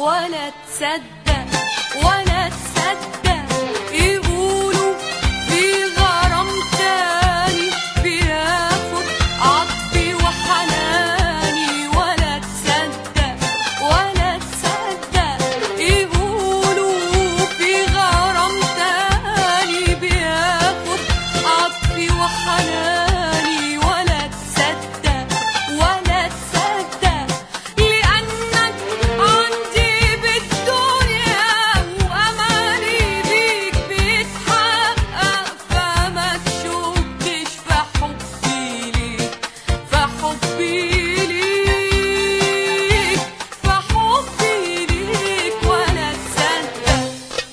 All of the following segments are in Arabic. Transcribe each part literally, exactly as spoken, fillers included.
ولا تصدق ولا تصدق يقولوا في غرام تاني بياخد عطفي وحناني. ولا تصدق ولا تصدق يقولوا في غرام تاني بياخد عطفي وحناني. ولا تصدق ولا تصدق لأنك عندي بالدنيا وأماني بيك بيتحقق. فما تشكش في حبي ليك في حبي ليك في حبي ليك. ولا تصدق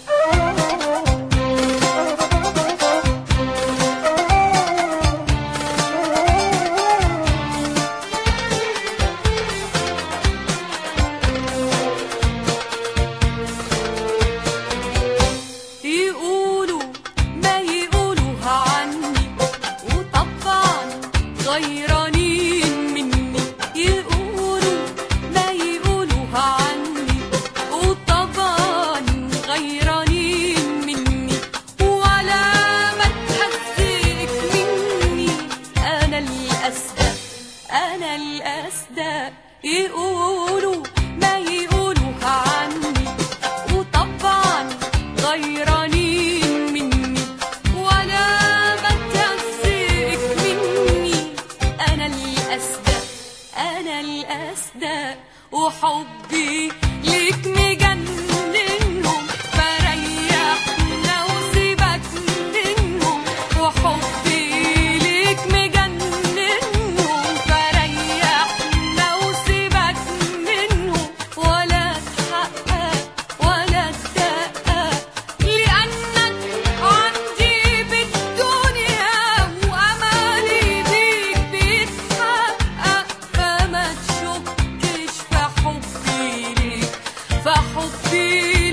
يقولوا ما يقولوها عني وطبعا غيرانين مني. يقولوا ما يقولوها عني وطبعا غيرانين مني. ولا ما تهزيك مني أنا الأصدق أنا الأصدق. يقولوا ما يقولوها عني وطبعا غيرانين مني. ولا ما تهزيك مني أنا الأصدق أنا الأصدق. وحبي ليك مجننهم فريحنا وسيبك منهم. وحبي ليك مجننهم فريحنا وسيبك منهم. ولا تحقق ولا تدقق لأنك عندي بالدنيا وأمالي بيك بيتحقق. فما تشكش في حبي ليك في حبي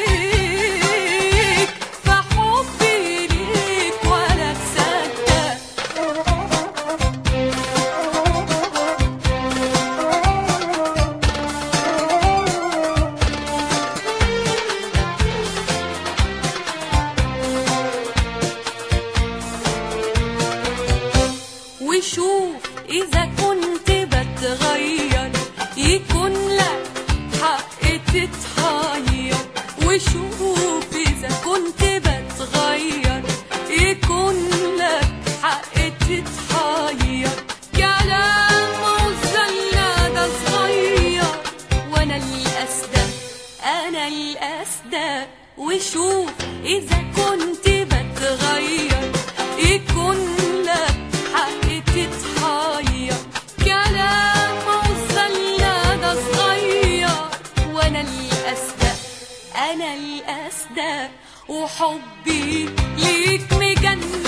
ليك في حبي ليك. ولا تصدق وشوف إذا كنت بتغير يكون لك حق تتحير. وشوف إذا كنت بتغير يكون لك حق تتحير. كلام وزلنا ده صغير وأنا الأصدق أنا الأصدق. وشوف إذا كنت بتغير يكون لك حق تتحير. كلام وصلنا ده صغير وأنا الأصدق أنا الأصدق. وحبي ليك مجنن